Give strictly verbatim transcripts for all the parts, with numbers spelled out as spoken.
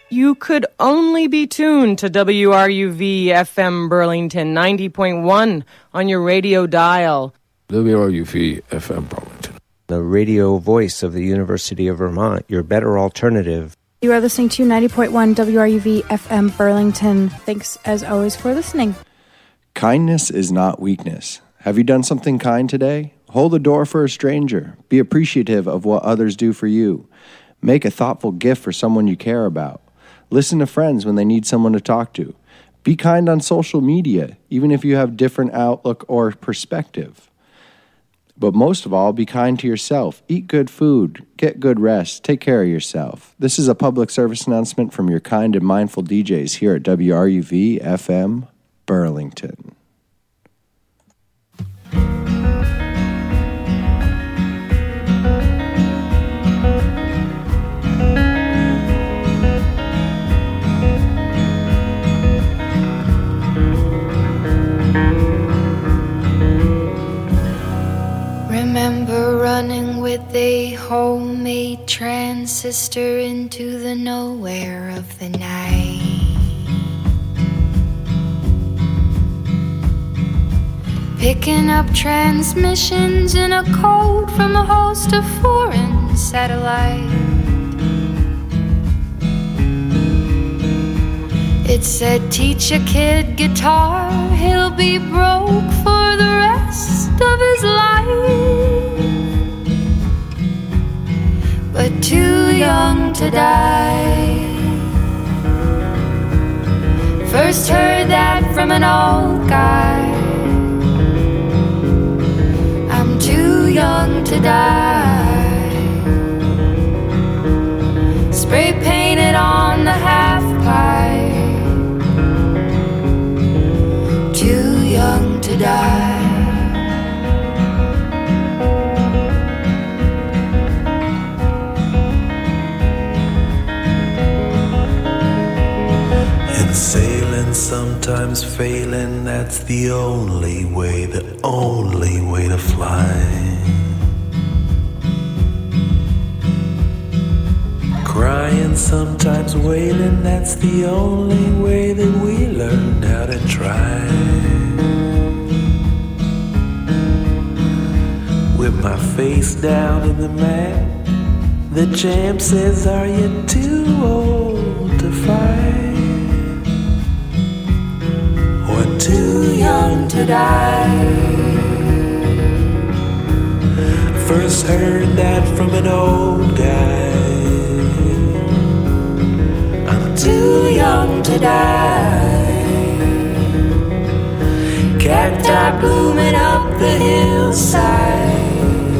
You could only be tuned to W R U V F M Burlington ninety point one on your radio dial. W R U V F M Burlington. The radio voice of the University of Vermont, your better alternative. You are listening to ninety point one W R U V F M Burlington. Thanks, as always, for listening. Kindness is not weakness. Have you done something kind today? Hold the door for a stranger. Be appreciative of what others do for you. Make a thoughtful gift for someone you care about. Listen to friends when they need someone to talk to. Be kind on social media, even if you have different outlook or perspective. But most of all, be kind to yourself. Eat good food. Get good rest. Take care of yourself. This is a public service announcement from your kind and mindful D Js here at W R U V F M Burlington. Remember running with a homemade transistor into the nowhere of the night. Picking up transmissions in a code from a host of foreign satellites. It said, teach a kid guitar, he'll be broke for the rest of his life. But too young to die. First heard that from an old guy. I'm too young to die. Spray painted on the half pipe. Too young to die. And sailing, sometimes failing, that's the only way, the only way to fly. Crying, sometimes wailing, that's the only way that we learned how to try. With my face down in the mat, the champ says, are you too old to fight? Or too young to die? First heard that from an old guy. Too young to die. Cacti blooming up the hillside.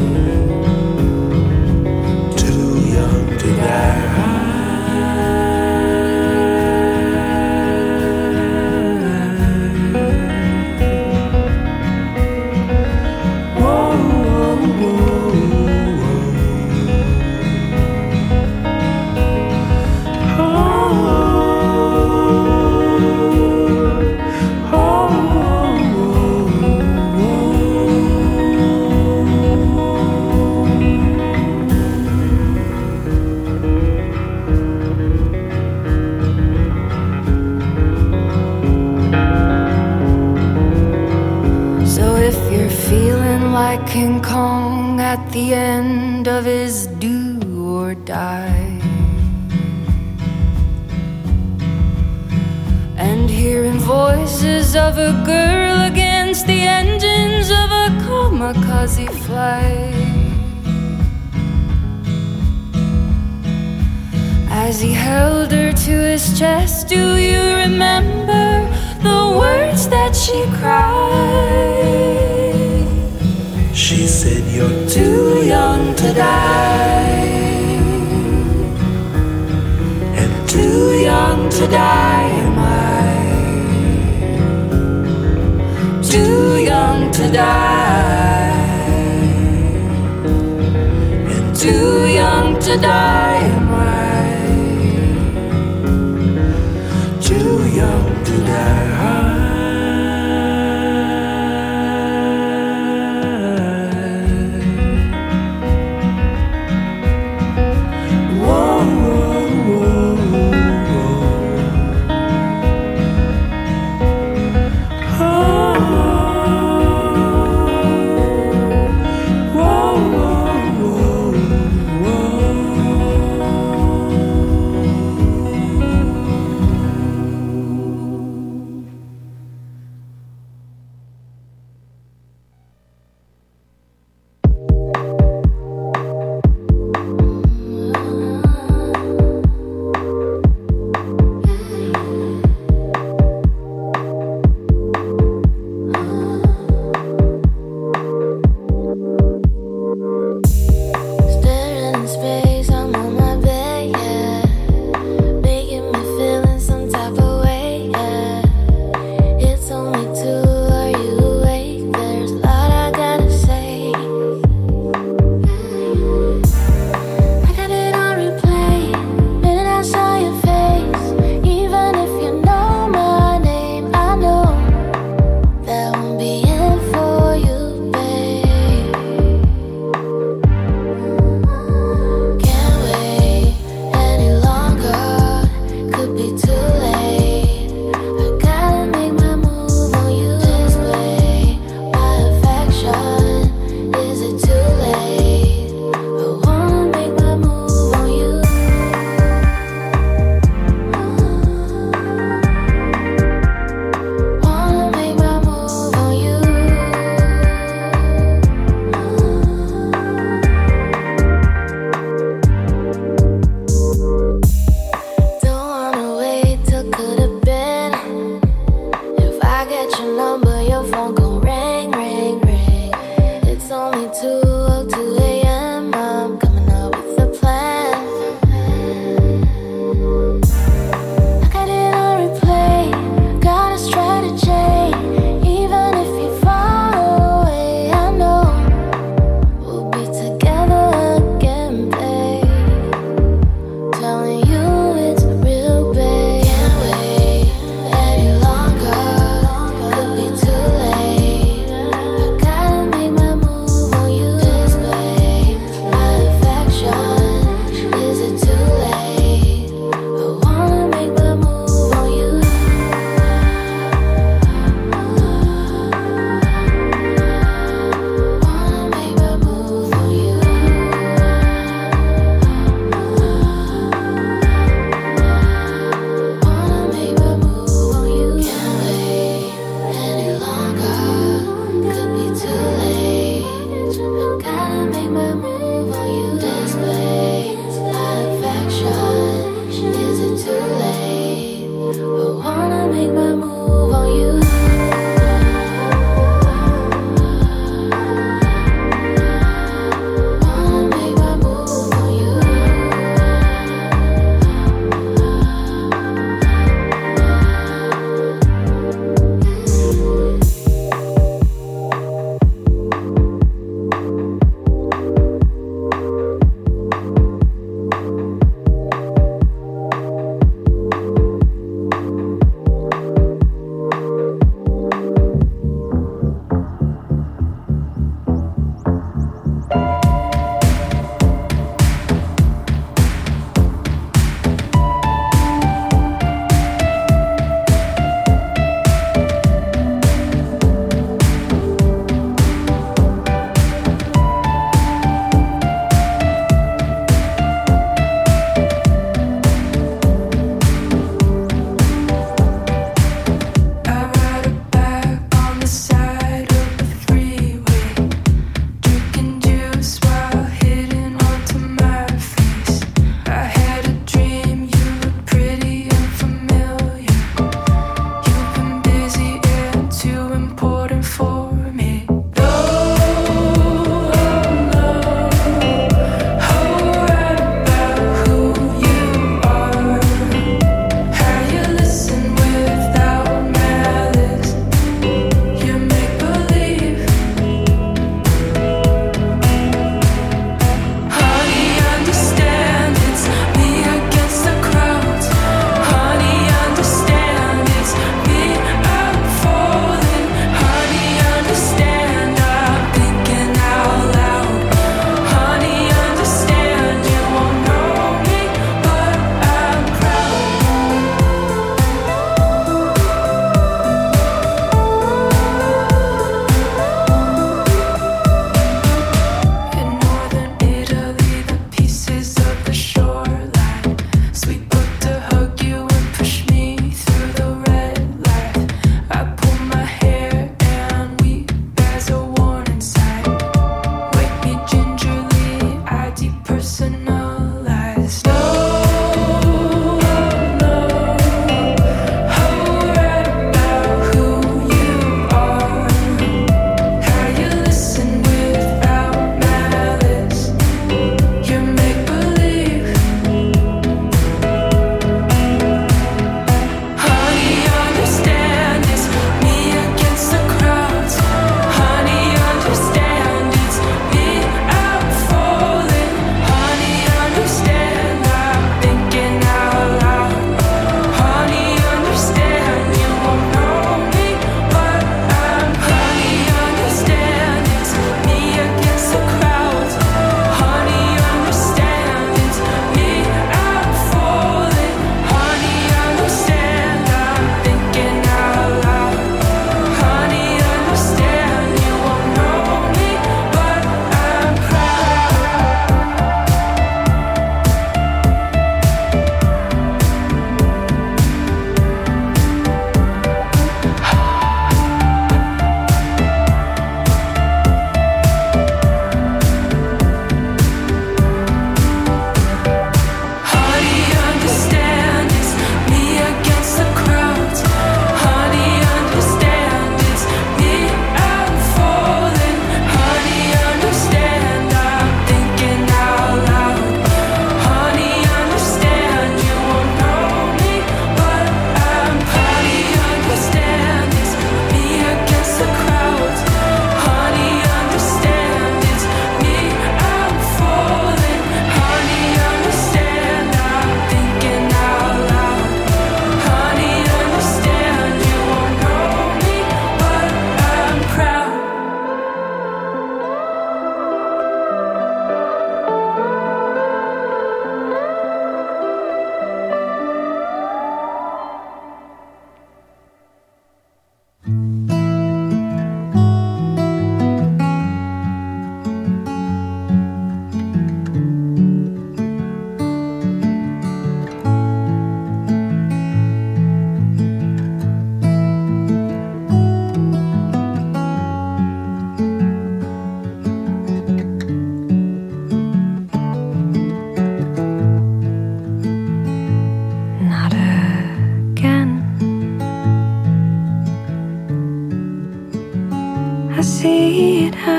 Too young to die. King Kong at the end of his do or die, and hearing voices of a girl against the engines of a kamikaze flight. As he held her to his chest, do you remember the words that she cried? She said, you're too young to die, and too young to die am I. Too young to die, and too young to die am I. Too young to die. Whoa, whoa, whoa.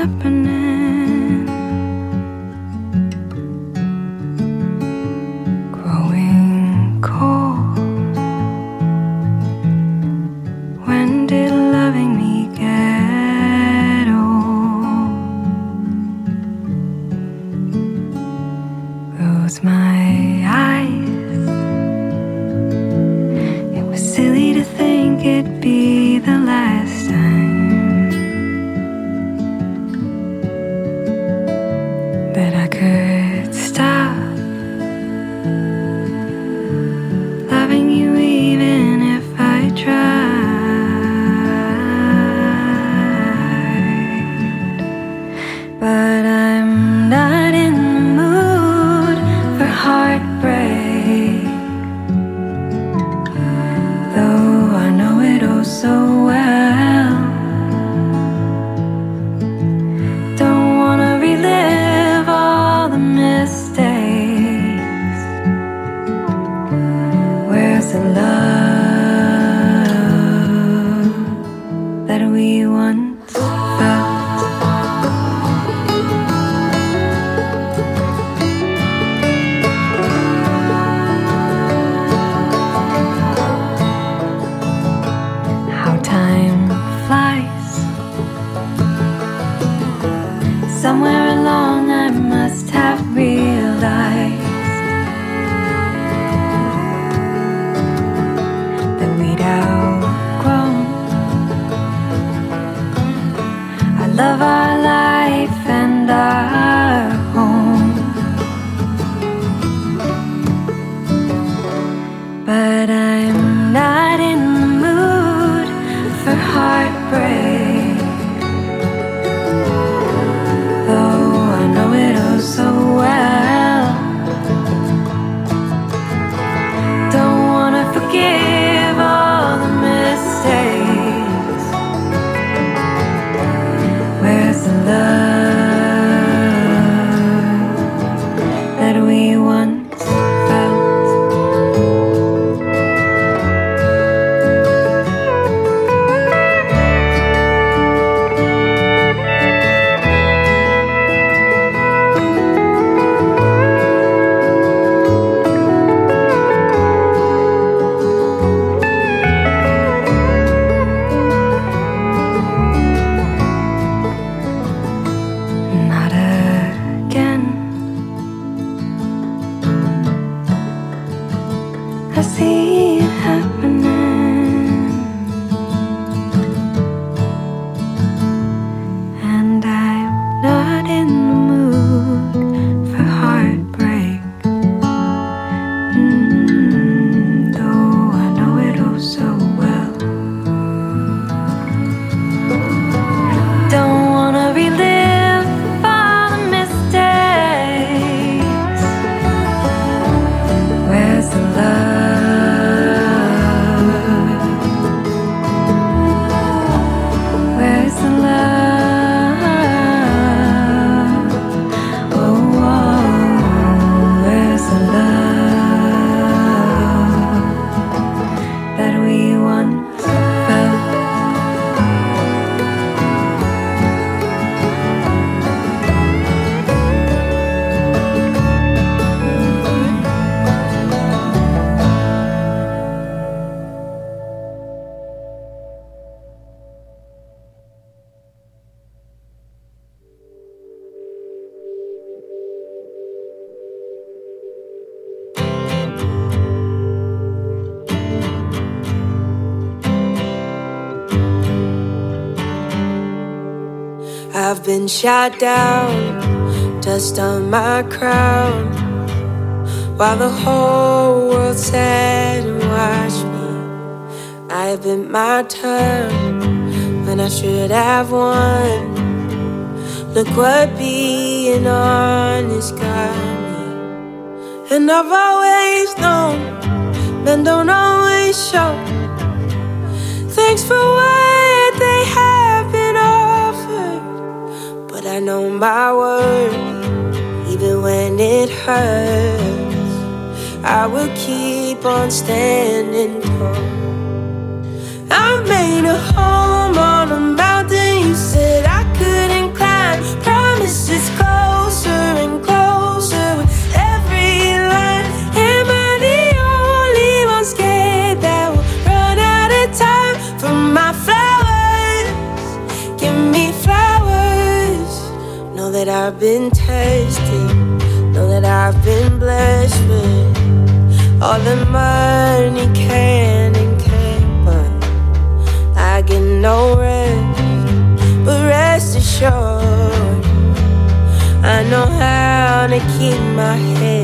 happening? Growing cold. When did loving me get old? Close my eyes. It was silly to think it'd be the last time that I could stop loving you, even if I tried. But I'm not in the mood for heartbreak, though I know it oh so well. Don't wanna relive all the mistakes. Where's the love that we once felt? How time flies. Somewhere along I must have realized that we'd outgrown our love, our life, and our home. But I'm not in the mood for heartbreak, though I know it oh so well. Don't wanna forgive all the mistakes. Where's the love that we once felt? Not again. I see it happening, and I'm not in the mood for heartbreak. Mm, though I know it oh so well. Don't wanna relive all the mistakes. Where's the love? Where's the love? Oh, oh, where's the love that we once felt? I've been shot down, dust on my crown, while the whole world sat and watched me. I bit my tongue when I should have won. Look what being honest got me. And I've always known men don't always show. Thanks for what they have been offered, but I know my worth, even when it hurts. I will keep on standing tall. I made a home on a mountain you said I couldn't climb. been tested, know that I've been blessed with all the money can and can't, but I get no rest. But rest assured, I know how to keep my head